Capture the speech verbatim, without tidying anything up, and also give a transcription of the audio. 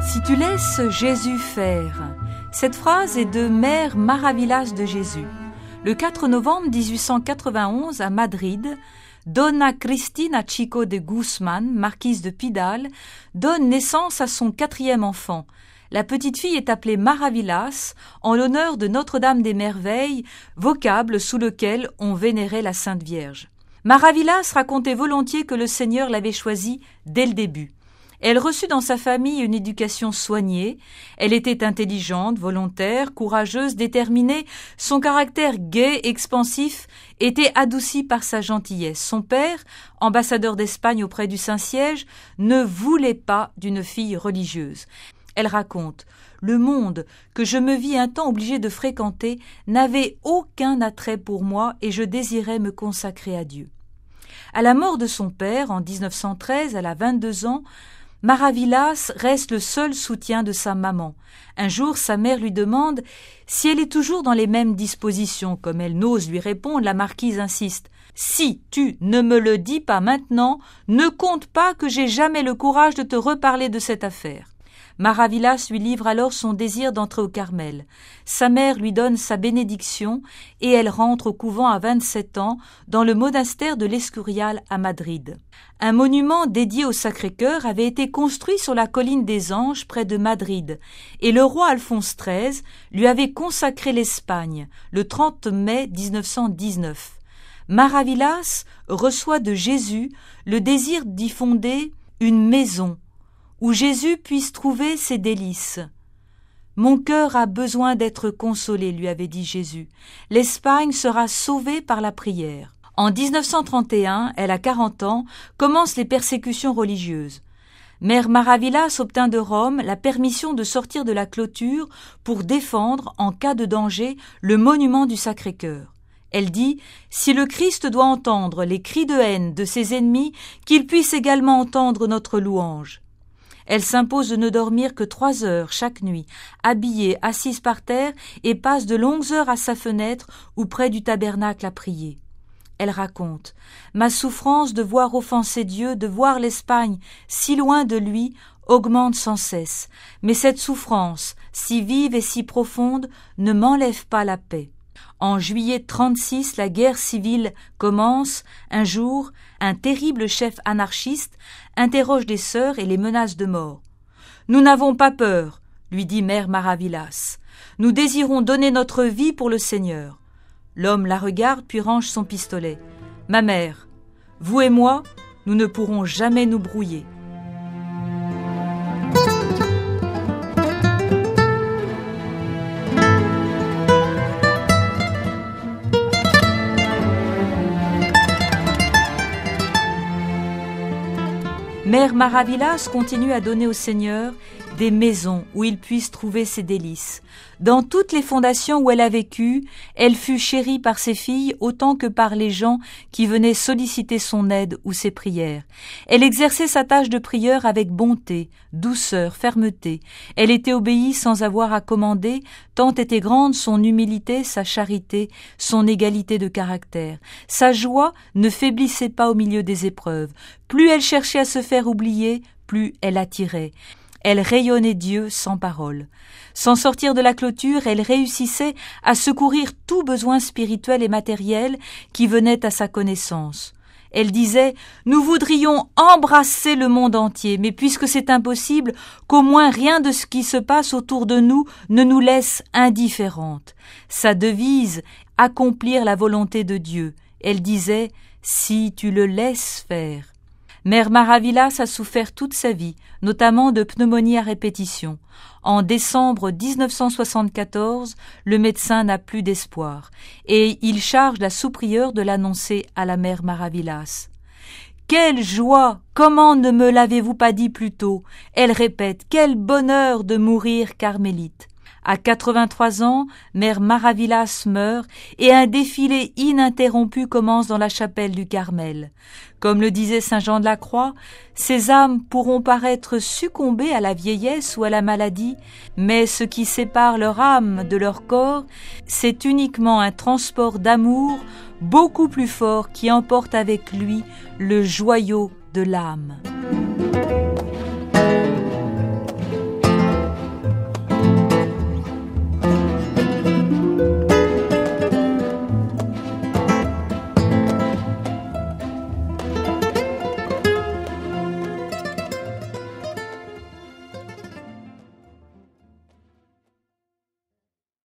Si tu laisses Jésus faire. Cette phrase est de Mère Maravillas de Jésus. Le quatre novembre dix-huit cent quatre-vingt-onze, à Madrid, Donna Cristina Chico de Guzmán, marquise de Pidal, donne naissance à son quatrième enfant. La petite fille est appelée Maravillas en l'honneur de Notre-Dame des Merveilles, vocable sous lequel on vénérait la Sainte Vierge. Maravillas racontait volontiers que le Seigneur l'avait choisie dès le début. Elle reçut dans sa famille une éducation soignée, elle était intelligente, volontaire, courageuse, déterminée, son caractère gai, expansif, était adouci par sa gentillesse. Son père, ambassadeur d'Espagne auprès du Saint-Siège, ne voulait pas d'une fille religieuse. Elle raconte « Le monde que je me vis un temps obligée de fréquenter n'avait aucun attrait pour moi et je désirais me consacrer à Dieu. » À la mort de son père, en dix-neuf cent treize, elle a vingt-deux ans, Maravillas reste le seul soutien de sa maman. Un jour, sa mère lui demande si elle est toujours dans les mêmes dispositions. Comme elle n'ose lui répondre, la marquise insiste. « Si tu ne me le dis pas maintenant, ne compte pas que j'ai jamais le courage de te reparler de cette affaire. » Maravillas lui livre alors son désir d'entrer au Carmel. Sa mère lui donne sa bénédiction et elle rentre au couvent à vingt-sept ans dans le monastère de l'Escurial à Madrid. Un monument dédié au Sacré-Cœur avait été construit sur la colline des Anges près de Madrid et le roi Alphonse treize lui avait consacré l'Espagne le trente mai dix-neuf cent dix-neuf. Maravillas reçoit de Jésus le désir d'y fonder une maison où Jésus puisse trouver ses délices. « Mon cœur a besoin d'être consolé, lui avait dit Jésus. L'Espagne sera sauvée par la prière. » En dix-neuf cent trente et un, elle a quarante ans, commencent les persécutions religieuses. Mère Maravillas obtint de Rome la permission de sortir de la clôture pour défendre, en cas de danger, le monument du Sacré-Cœur. Elle dit « Si le Christ doit entendre les cris de haine de ses ennemis, qu'il puisse également entendre notre louange. » Elle s'impose de ne dormir que trois heures chaque nuit, habillée, assise par terre, et passe de longues heures à sa fenêtre ou près du tabernacle à prier. Elle raconte « Ma souffrance de voir offenser Dieu, de voir l'Espagne si loin de lui, augmente sans cesse. Mais cette souffrance, si vive et si profonde, ne m'enlève pas la paix. » En juillet trente-six, la guerre civile commence. Un jour, un terrible chef anarchiste interroge les sœurs et les menace de mort. « Nous n'avons pas peur, » lui dit Mère Maravillas. « Nous désirons donner notre vie pour le Seigneur. » L'homme la regarde puis range son pistolet. « Ma mère, vous et moi, nous ne pourrons jamais nous brouiller. » Mère Maravillas continue à donner au Seigneur des maisons où il puisse trouver ses délices. Dans toutes les fondations où elle a vécu, elle fut chérie par ses filles autant que par les gens qui venaient solliciter son aide ou ses prières. Elle exerçait sa tâche de prieur avec bonté, douceur, fermeté. Elle était obéie sans avoir à commander, tant était grande son humilité, sa charité, son égalité de caractère. Sa joie ne faiblissait pas au milieu des épreuves. Plus elle cherchait à se faire oublier, plus elle attirait. Elle rayonnait Dieu sans parole. Sans sortir de la clôture, elle réussissait à secourir tout besoin spirituel et matériel qui venait à sa connaissance. Elle disait « Nous voudrions embrasser le monde entier, mais puisque c'est impossible, qu'au moins rien de ce qui se passe autour de nous ne nous laisse indifférentes. » Sa devise « Accomplir la volonté de Dieu ». Elle disait « Si tu le laisses faire ». Mère Maravillas a souffert toute sa vie, notamment de pneumonie à répétition. En décembre dix-neuf cent soixante-quatorze, le médecin n'a plus d'espoir et il charge la sous-prieure de l'annoncer à la mère Maravillas. « Quelle joie! Comment ne me l'avez-vous pas dit plus tôt ?» Elle répète « Quel bonheur de mourir carmélite !» À quatre-vingt-trois ans, Mère Maravillas meurt et un défilé ininterrompu commence dans la chapelle du Carmel. Comme le disait saint Jean de la Croix, ces âmes pourront paraître succomber à la vieillesse ou à la maladie, mais ce qui sépare leur âme de leur corps, c'est uniquement un transport d'amour beaucoup plus fort qui emporte avec lui le joyau de l'âme.